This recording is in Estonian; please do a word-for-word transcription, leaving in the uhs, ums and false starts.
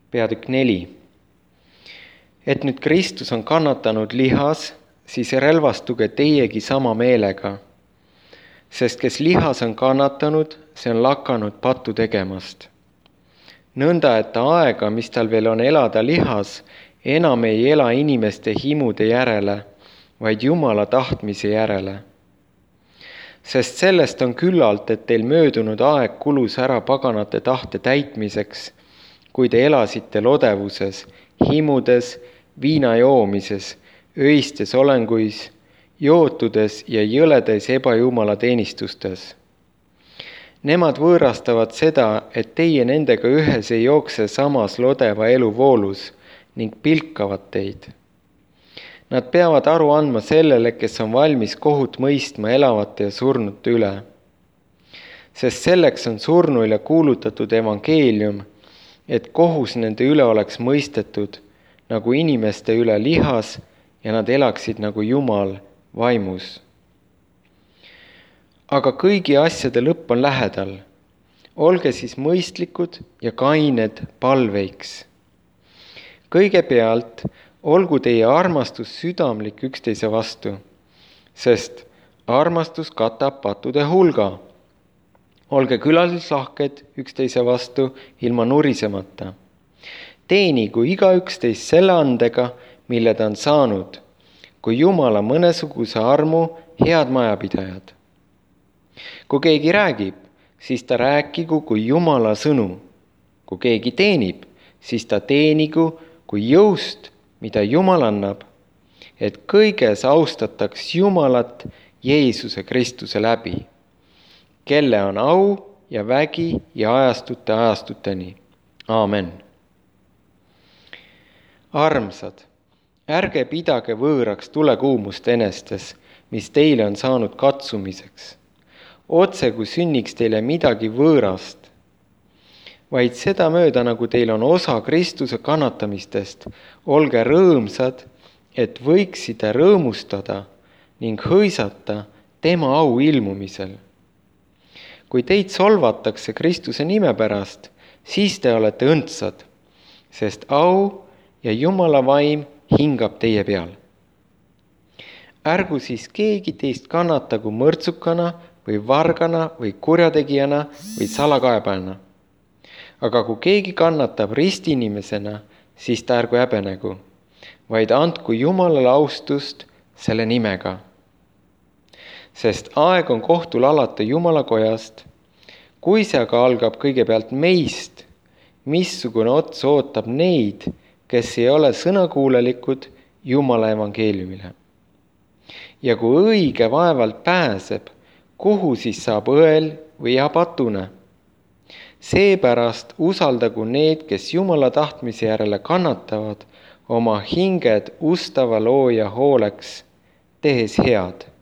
peatükk neli. Et nüüd Kristus on kannatanud lihas, siis relvastuge teiegi sama meelega. Sest kes lihas on kannatanud, see on lakanud pattu tegemast. Nõnda, et aega, mis tal veel on elada lihas, enam ei ela inimeste himude järele, vaid Jumala tahtmise järele. Sest sellest on küllalt, et teil möödunud aeg kulus ära paganate tahte täitmiseks, kui te elasite lodevuses, himudes, viina joomises, öistes olenguis, jootudes ja jõledes ebajumala teenistustes. Nemad võõrastavad seda, et teie nendega ühes ei jookse samas lodeva elu voolus ning pilkavad teid. Nad peavad aru andma sellele, kes on valmis kohut mõistma elavate ja surnute üle. Sest selleks on surnuile kuulutatud evangeelium, et kohus nende üle oleks mõistetud, nagu inimeste üle lihas ja nad elaksid nagu Jumal vaimus. Aga kõigi asjade lõpp on lähedal. Olge siis mõistlikud ja kained palveiks. Kõigepealt olgu teie armastus südamlik üksteise vastu, sest armastus katab pattude hulga. Olge külalislahked üksteise vastu ilma nurisemata. Teenigu igaüks teist selle andega, mille ta on saanud, kui Jumala mõnesuguse armu head majapidajad. Kui keegi räägib, siis ta rääkigu kui Jumala sõnu. Kui keegi teenib, siis ta teenigu kui jõust, mida Jumal annab, et kõiges austataks Jumalat Jeesuse Kristuse läbi, kelle on au ja vägi ja ajastute ajastuteni. Aamen. Armsad, ärge pidage võõraks tulekuumust enestes, mis teile on saanud katsumiseks, otse kui sünniks teile midagi võõrast, vaid seda mööda, nagu teil on osa Kristuse kannatamistest, olge rõõmsad, et võiksite rõõmustada ning hõisata tema au ilmumisel. Kui teid solvatakse Kristuse nime pärast, siis te olete õndsad, sest au ja Jumala vaim hingab teie peal. Ärgu siis keegi teist kannatagu mõrtsukana või vargana või kurjategijana või salakaebajana. Aga kui keegi kannatab ristinimesena, siis ta ärgu häbenegu, vaid andku Jumalale austust selle nimega. Sest aeg on kohtul alata Jumala kojast, kui see aga algab kõigepealt meist, missugune ots ootab neid, kes ei ole sõnakuulelikud Jumala evangeeliumile. Ja kui õige vaevalt pääseb, kuhu siis saab õel või apatune? Seepärast usaldagu need, kes Jumala tahtmise järele kannatavad, oma hinged ustava looja hooleks, tehes head.